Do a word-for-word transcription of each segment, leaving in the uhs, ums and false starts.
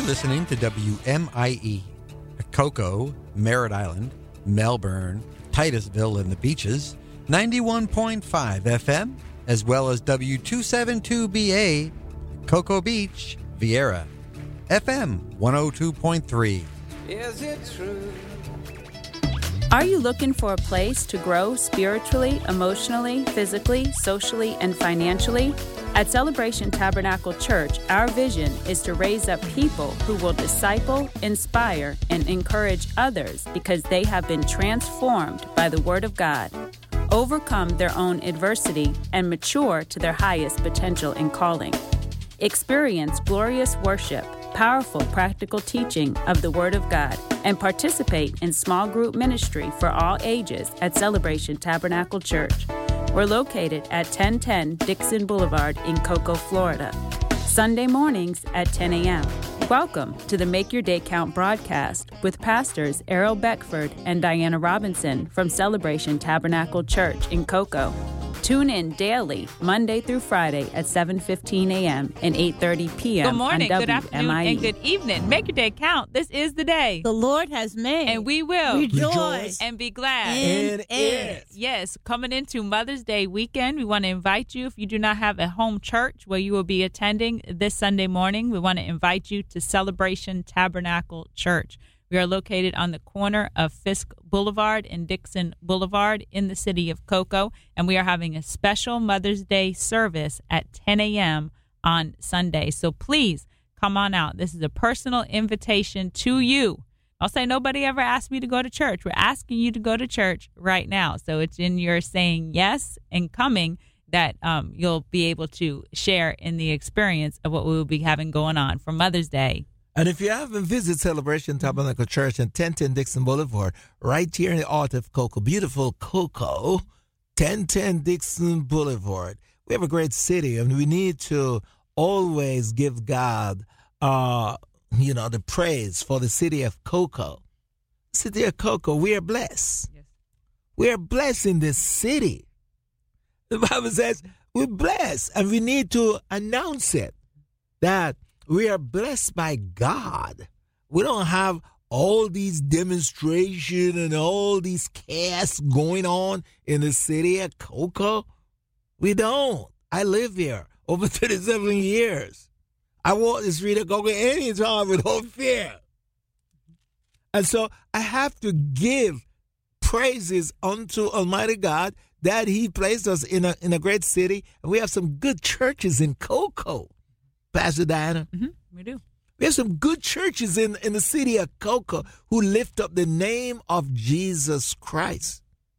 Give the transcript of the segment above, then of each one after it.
listening to W M I E, Cocoa, Merritt Island, Melbourne, Titusville, and the Beaches, ninety-one point five F M, as well as W two seventy-two B A, Cocoa Beach, Vieira, F M one oh two point three. Is it true? Are you looking for a place to grow spiritually, emotionally, physically, socially, and financially? At Celebration Tabernacle Church, our vision is to raise up people who will disciple, inspire, and encourage others because they have been transformed by the Word of God, overcome their own adversity, and mature to their highest potential and calling. Experience glorious worship, powerful practical teaching of the Word of God, and participate in small group ministry for all ages at Celebration Tabernacle Church. We're located at ten ten Dixon Boulevard in Cocoa, Florida. Sunday mornings at ten a.m. Welcome to the Make Your Day Count broadcast with Pastors Errol Beckford and Diana Robinson from Celebration Tabernacle Church in Cocoa. Tune in daily, Monday through Friday at seven fifteen a.m. and eight thirty p.m. Good morning, on good afternoon, W M I E. and good evening. Make your day count. This is the day the Lord has made, and we will rejoice and be glad in it. it. Yes, coming into Mother's Day weekend, we want to invite you, if you do not have a home church where you will be attending this Sunday morning, we want to invite you to Celebration Tabernacle Church. We are located on the corner of Fisk Boulevard and Dixon Boulevard in the city of Cocoa, and we are having a special Mother's Day service at ten a.m. on Sunday. So please come on out. This is a personal invitation to you. I'll say nobody ever asked me to go to church. We're asking you to go to church right now. So it's in your saying yes and coming that um, you'll be able to share in the experience of what we will be having going on for Mother's Day. And if you haven't visited Celebration Tabernacle Church in ten ten Dixon Boulevard, right here in the heart of Cocoa, beautiful Cocoa, ten ten Dixon Boulevard, we have a great city, and we need to always give God, uh, you know, the praise for the city of Cocoa. City of Cocoa, we are blessed. Yes. We are blessed in this city. The Bible says we're blessed, and we need to announce it, that we are blessed by God. We don't have all these demonstrations and all these chaos going on in the city of Cocoa. We don't. I live here over thirty-seven years. I walk the street of Cocoa anytime without fear. And so I have to give praises unto Almighty God that He placed us in a in a great city. And we have some good churches in Cocoa. Pastor Diana? Mm-hmm, we do. We have some good churches in, in the city of Cocoa who lift up the name of Jesus Christ.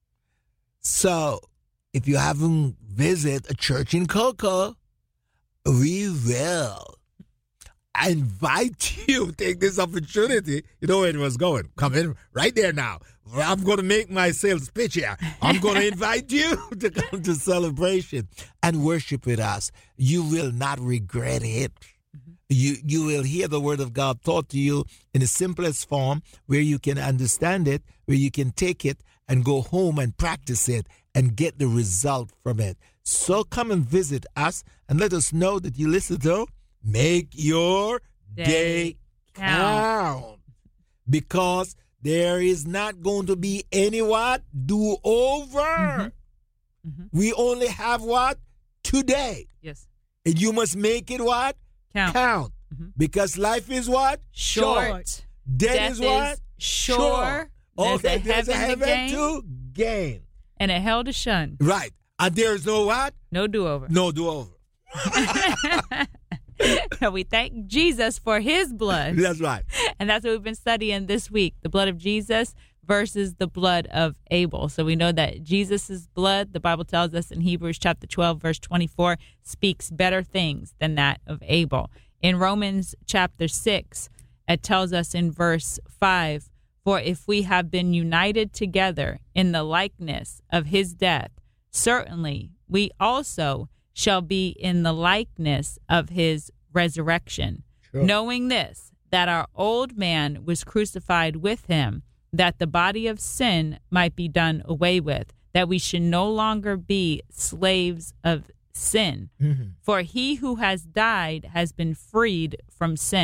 So, if you haven't visited a church in Cocoa, we will. I invite you to take this opportunity. You know where it was going. Come in right there now. I'm going to make my sales pitch here. I'm going to invite you to come to Celebration and worship with us. You will not regret it. Mm-hmm. You you will hear the word of God taught to you in the simplest form, where you can understand it, where you can take it and go home and practice it and get the result from it. So come and visit us and let us know that you listen to Make Your Day, Day count. count. Because there is not going to be any what? Do-over. Mm-hmm. Mm-hmm. We only have what? Today. Yes. And you must make it what? Count. Count. Mm-hmm. Because life is what? Short. Short. Death, Death is what? Is sure. sure. Okay, there's a there's heaven, a heaven to, gain, to gain. And a hell to shun. Right. And there's no what? No do-over. No do-over. We thank Jesus for His blood. That's right. And that's what we've been studying this week, the blood of Jesus versus the blood of Abel. So we know that Jesus' blood, the Bible tells us in Hebrews chapter twelve, verse twenty-four, speaks better things than that of Abel. In Romans chapter six, it tells us in verse five, for if we have been united together in the likeness of His death, certainly we also shall be in the likeness of His resurrection. Sure. Knowing this, that our old man was crucified with Him, that the body of sin might be done away with, that we should no longer be slaves of sin. Mm-hmm. For he who has died has been freed from sin.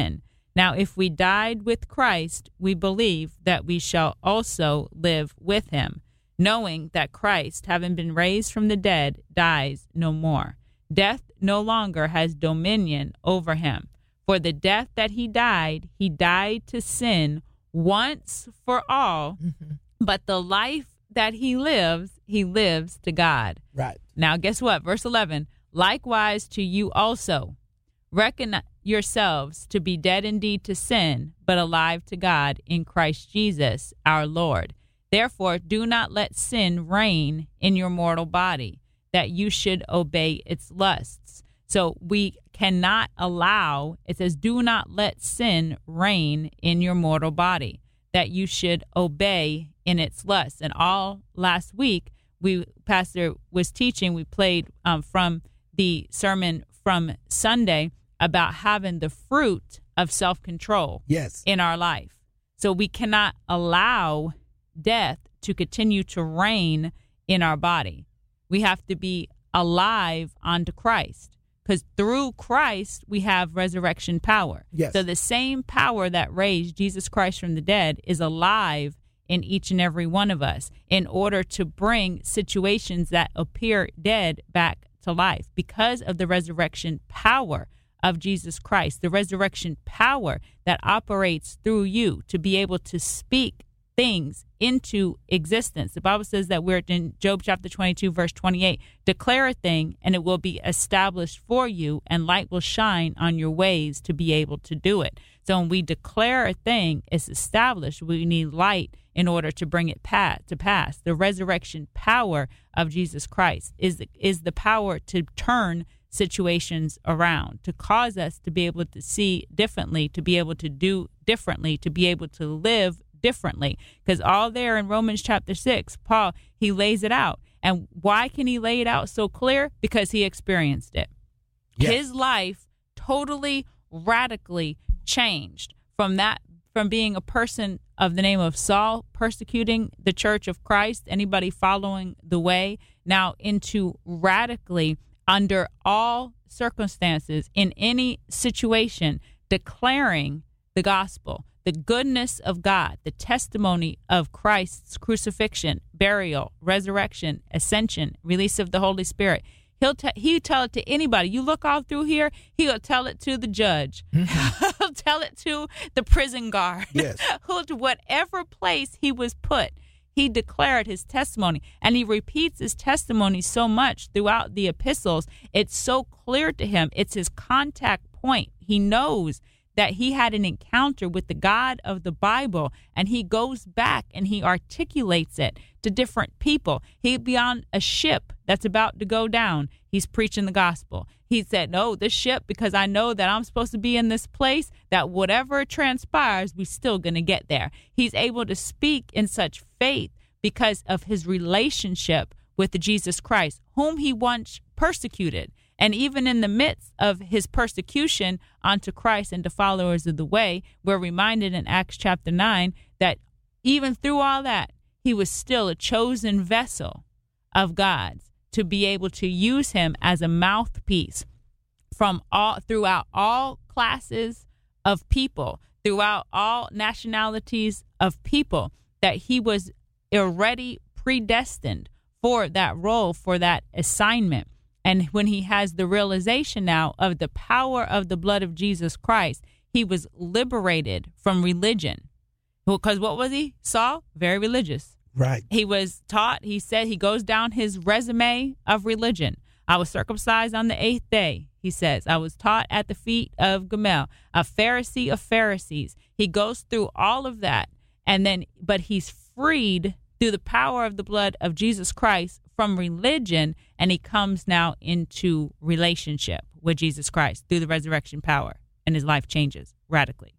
Now, if we died with Christ, we believe that we shall also live with him, knowing that Christ, having been raised from the dead, dies no more. Death no longer has dominion over him. For the death that he died, he died to sin once for all, mm-hmm. but the life that he lives, he lives to God. Right. Now, guess what? Verse eleven, likewise to you also. Reckon yourselves to be dead indeed to sin, but alive to God in Christ Jesus our Lord. Therefore, do not let sin reign in your mortal body, that you should obey its lusts. So we cannot allow, it says, do not let sin reign in your mortal body, that you should obey in its lusts. And all last week, we Pastor was teaching, we played um, from the sermon from Sunday about having the fruit of self-control yes. in our life. So we cannot allow death to continue to reign in our body. We have to be alive unto Christ, because through Christ we have resurrection power. Yes. So the same power that raised Jesus Christ from the dead is alive in each and every one of us in order to bring situations that appear dead back to life because of the resurrection power of Jesus Christ, the resurrection power that operates through you to be able to speak things into existence. The Bible says that we're in Job chapter twenty-two, verse twenty-eight, declare a thing and it will be established for you, and light will shine on your ways to be able to do it. So when we declare a thing, it's established. We need light in order to bring it pat, to pass. The resurrection power of Jesus Christ is the, is the power to turn situations around, to cause us to be able to see differently, to be able to do differently, to be able to live differently. Because all there in Romans chapter six, Paul, he lays it out. And why can he lay it out so clear? Because he experienced it. Yes. His life totally, radically changed from that, from being a person of the name of Saul, persecuting the church of Christ, anybody following the way, now into radically, under all circumstances, in any situation, declaring the gospel, the goodness of God, the testimony of Christ's crucifixion, burial, resurrection, ascension, release of the Holy Spirit. He'll t- he'll tell it to anybody. You look all through here, he'll tell it to the judge. Mm-hmm. He'll tell it to the prison guard. Yes. He'll to whatever place he was put. He declared his testimony, and he repeats his testimony so much throughout the epistles. It's so clear to him. It's his contact point. He knows that he had an encounter with the God of the Bible, and he goes back and he articulates it to different people. He'd be on a ship that's about to go down. He's preaching the gospel. He said, no, this ship, because I know that I'm supposed to be in this place, that whatever transpires, we're still going to get there. He's able to speak in such faith because of his relationship with the Jesus Christ, whom he once persecuted. And even in the midst of his persecution unto Christ and to followers of the way, we're reminded in Acts chapter nine that even through all that, he was still a chosen vessel of God's to be able to use him as a mouthpiece from all throughout all classes of people, throughout all nationalities of people, that he was already predestined for that role, for that assignment. And when he has the realization now of the power of the blood of Jesus Christ, he was liberated from religion. Because what was he? Saul? Very religious. Right. He was taught, he said, he goes down his resume of religion. I was circumcised on the eighth day, he says. I was taught at the feet of Gamaliel, a Pharisee of Pharisees. He goes through all of that. And then, but he's freed through the power of the blood of Jesus Christ from religion, and he comes now into relationship with Jesus Christ through the resurrection power, and his life changes radically.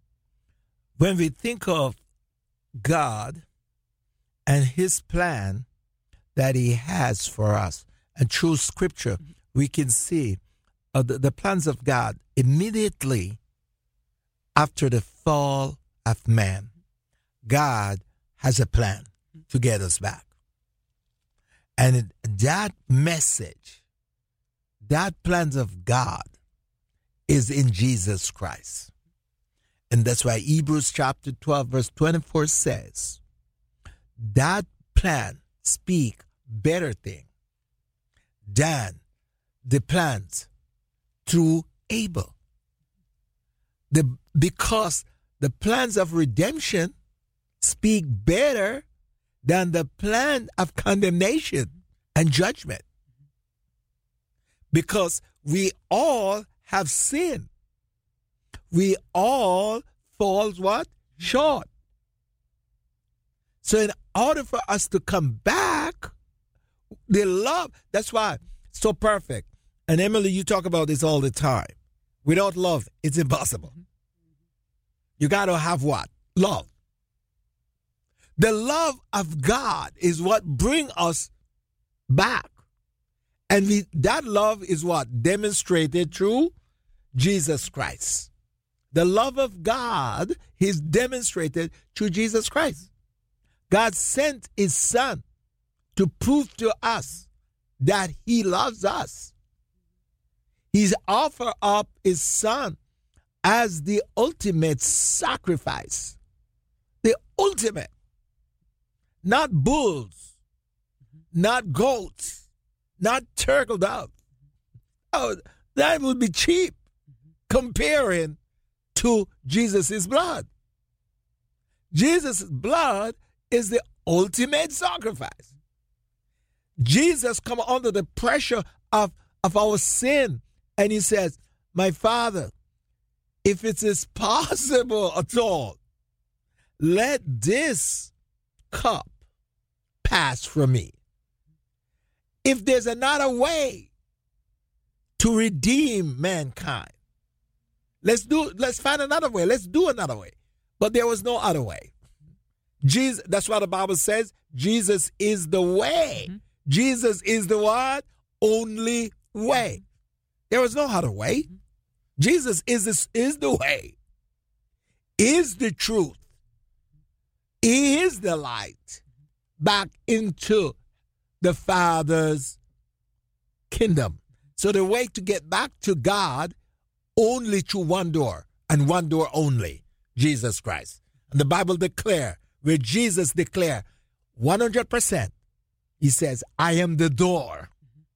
When we think of God and his plan that he has for us, and through Scripture, mm-hmm. we can see uh, the, the plans of God immediately after the fall of man. God has a plan to get us back. And that message, that plans of God is in Jesus Christ. And that's why Hebrews chapter twelve, verse twenty-four says, that plan speak better thing than the plans through Abel. The, because the plans of redemption speak better than the plan of condemnation and judgment. Because we all have sinned. We all fall what? Short. So in order for us to come back, the love, that's why it's so perfect. And Emily, you talk about this all the time. Without love, it's impossible. You got to have what? Love. The love of God is what brings us back. And we, that love is what? Demonstrated through Jesus Christ. The love of God is demonstrated through Jesus Christ. God sent his son to prove to us that he loves us. He's offered up his son as the ultimate sacrifice. The ultimate. Not bulls, not goats, not turtle doves. Oh, that would be cheap comparing to Jesus' blood. Jesus' blood is the ultimate sacrifice. Jesus come under the pressure of, of our sin, and he says, my Father, if it is possible at all, let this cup pass from me. If there's another way to redeem mankind, let's do. Let's find another way. Let's do another way. But there was no other way. Jesus. That's what the Bible says. Jesus is the way. Mm-hmm. Jesus is the what? Only way. There was no other way. Mm-hmm. Jesus is this, is the way. Is the truth. He is the light. Back into the Father's kingdom. So the way to get back to God only through one door and one door only, Jesus Christ. And the Bible declare, where Jesus declare one hundred percent, he says, I am the door.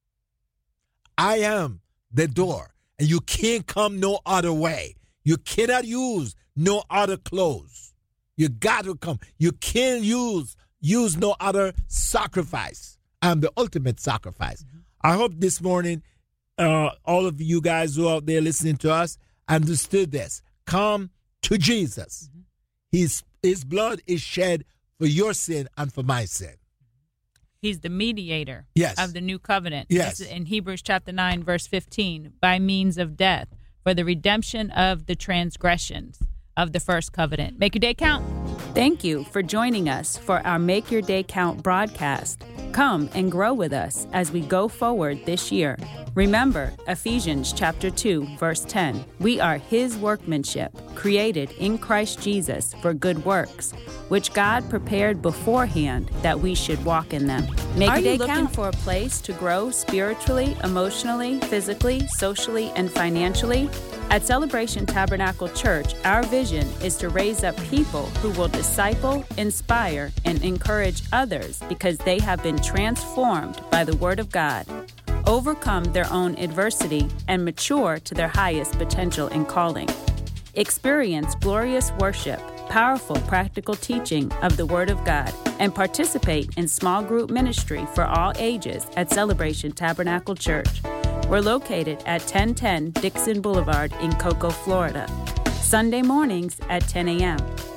I am the door. And you can't come no other way. You cannot use no other clothes. You got to come. You can't use Use no other sacrifice. I'm the ultimate sacrifice. Mm-hmm. I hope this morning, uh, all of you guys who are out there listening to us understood this. Come to Jesus. Mm-hmm. His, his blood is shed for your sin and for my sin. He's the mediator yes. of the new covenant. Yes. In Hebrews chapter nine, verse fifteen, by means of death, for the redemption of the transgressions of the first covenant. Make your day count. Thank you for joining us for our Make Your Day Count broadcast. Come and grow with us as we go forward this year. Remember Ephesians chapter two, verse ten. We are his workmanship, created in Christ Jesus for good works, which God prepared beforehand that we should walk in them. Make Are your day you looking count. For a place to grow spiritually, emotionally, physically, socially, and financially? At Celebration Tabernacle Church, our vision is to raise up people who will disciple, inspire, and encourage others because they have been transformed by the Word of God, overcome their own adversity, and mature to their highest potential and calling. Experience glorious worship, powerful practical teaching of the Word of God, and participate in small group ministry for all ages at Celebration Tabernacle Church. We're located at ten ten Dixon Boulevard in Cocoa, Florida. Sunday mornings at ten a.m.